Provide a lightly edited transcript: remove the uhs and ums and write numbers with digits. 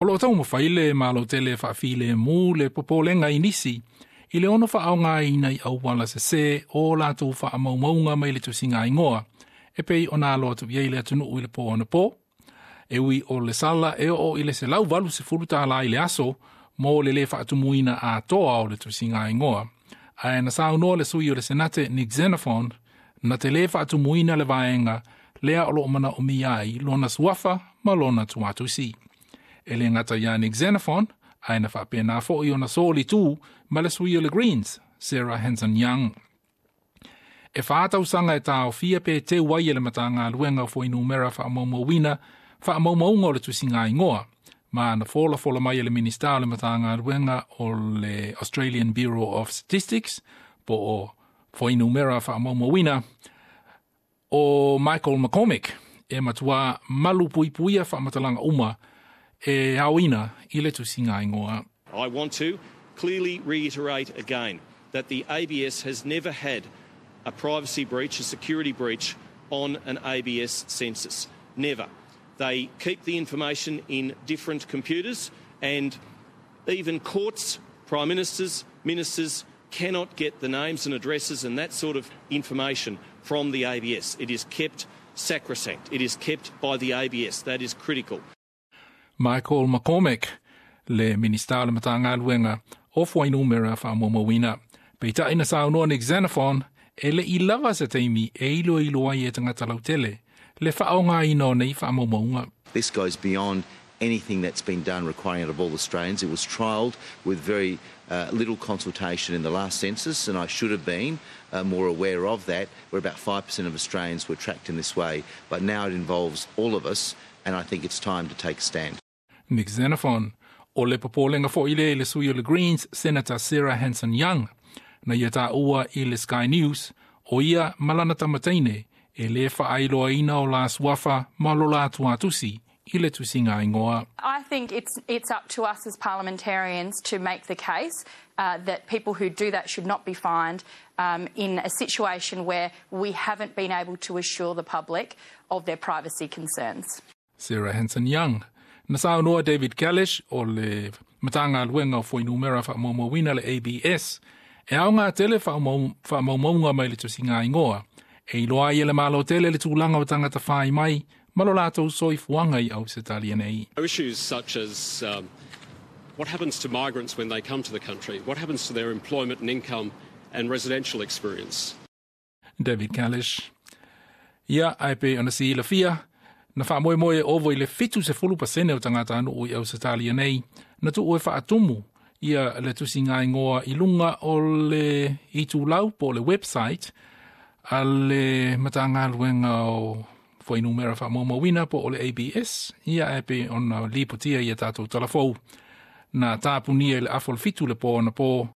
O lo tau mawhaile malo tele whaafile mu le popolenga inisi. I le ono whaaonga i nei au wala se o lātou whaamaumaunga mai le tusinga ingoa. E pei o nā loa tu iei le atunu ui le po ana po. E ui o le sala e o i le se lau walu se furuta la i le aso mo le le whaatumuina a toa o le tusinga ingoa. Ai na sao noa le sui o le senate Nick Xenophon na te le whaatumuina le vaenga lea o lo mana o miai lona suafa ma lona tuatusi. E le ngata ia Nick Xenophon ai na whapena fo i o na soli tū ma le sui o le Greens, Sarah Hanson-Young. E whaatau sanga e tāo fia pe te wai e le matanga luenga fo inu mera whaamaumawina whaamaumaunga o le tusinga ingoa. Ma na fola mai e le minister le matanga luenga o le Australian Bureau of Statistics po o fo inu mera whaamaumawina o Michael McCormick e matua malu puipuia whaamatalanga uma e hauina I le tusinga ingoa. I want to clearly reiterate again that the ABS has never had a privacy breach, a security breach on an ABS census. Never. They keep the information in different computers and even courts, prime ministers, ministers cannot get the names and addresses and that sort of information from the ABS. It is kept sacrosanct. It is kept by the ABS. That is critical. Michael McCormick, le minister le matanga luenga o fwainu mera whaamomawina. Peita ina sao noa Nick Xenophon, e le I lava sa teimi e ilo ai e tangata lautele, le whaonga ino nei whaamomaunga. This goes beyond anything that's been done requiring it of all Australians. It was trialled with very little consultation in the last census, and I should have been more aware of that, where about 5% of Australians were tracked in this way. But now it involves all of us, and I think it's time to take a stand. Nick Xenophon, o le popolenga fo ile le sui o le Greens, Senator Sarah Hanson-Young, na ia tā ua I le Sky News, o ia malana tamateine, e le whaailoa ina o la suafa malo la tuatusi, I le tusinga ingoa. I think it's up to us as parliamentarians to make the case that people who do that should not be fined in a situation where we haven't been able to assure the public of their privacy concerns. Sarah Hanson-Young. Na sao noa David Kalish o le matanga luenga o whainumera whaamomawina le ABS, e au ngā tele whaamaunga mai le tusinga ingoa, e iloa I le malo tele le tūlanga o tangata whai mai, malo lātou soifuanga I au se talia nei. Issues such as what happens to migrants when they come to the country, what happens to their employment and income and residential experience. David Kalish. Ia, ai pe ona si ila fia, na whaamoe ovo I le fitu se 10% o tangata anu o I au se talia nei, na tu oe whaatumu, ia le tusinga ingoa I lunga o le itu lau po le website, a le matanga luenga o whainumera whaamomawina po o le ABS, ia epe ona lipotia ia tātou talafou. Na tāpunia le afol fitu le po na po,